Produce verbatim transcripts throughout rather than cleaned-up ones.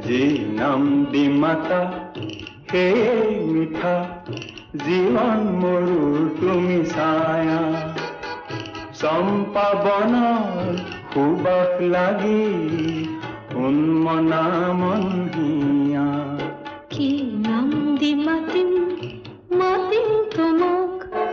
যি নাম দি মাতা হে মিঠা জীবন মরুর তুমি ছায়া চম্পা বনৰ সুবাস লাগি উন্মনা মন হিয়া কি নাম দি মাতিম মাতিম তোমাক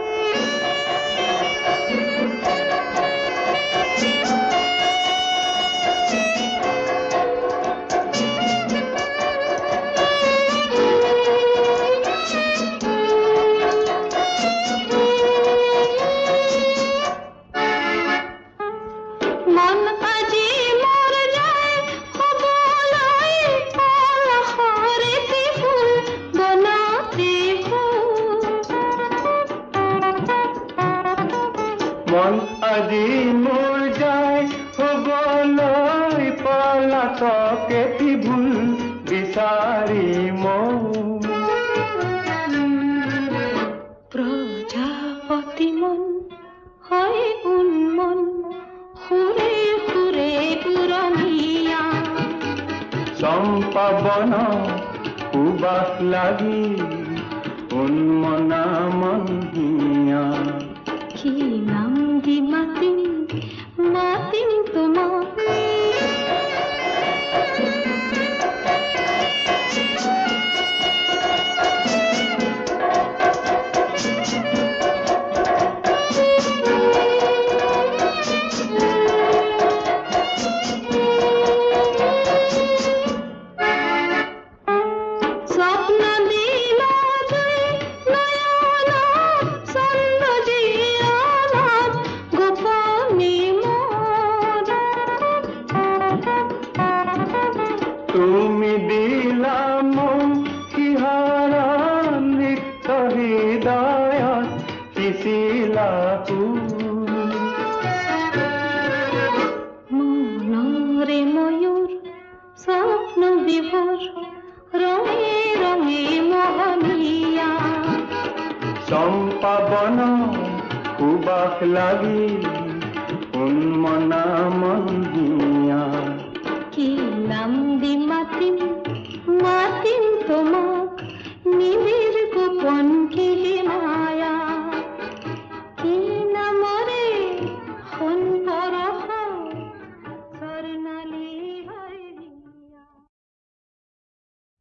মন আজি মোৰ যায় হবলৈ পলাতকে ভুল বিচাৰি মৌ প্রজাপতি মন হয় উন্মন সুরে সুরে পুরনিয়া চম্পা বন সুবাস লাগি উন্মনা মন হিয়া কি নাম দি মাতিম মাতিম তোমাক তুমি দিলা মোক কিহাৰা নিত্য হৃদয়ত সিঁচিলা মনৰে ময়ূৰ স্বপ্ন বিভোৰ ৰঙে ৰঙে মোহনীয়া চম্পা বন সুবাস লাগি উন্মনা মন হিয়া কি নাম দি মাতিম